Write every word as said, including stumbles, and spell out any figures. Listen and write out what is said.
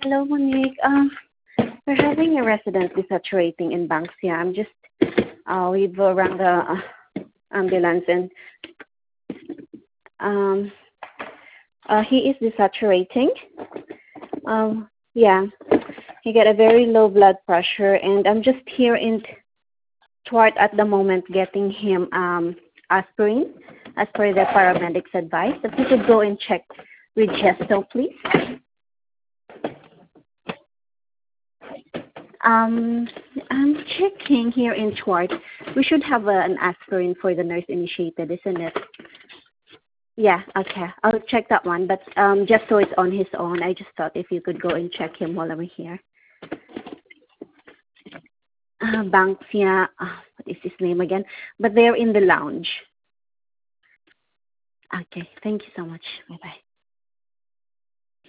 Hello, Monique. Um, we're having a resident desaturating in Banksia. I'm just, uh, we've uh, rang the uh, ambulance and um, uh, he is desaturating. Um, yeah, he got a very low blood pressure, and I'm just here in Twart at the moment getting him um, aspirin as per the paramedics' advice. If you could go and check with Gesto, please. Um, I'm checking here in Twart. We should have a, an aspirin for the nurse initiated, isn't it? Yeah, okay. I'll check that one. But um, just so it's on his own, I just thought if you could go and check him while I'm here. Uh, Banksia, uh, what is his name again? But they're in the lounge. Okay, thank you so much. Bye-bye.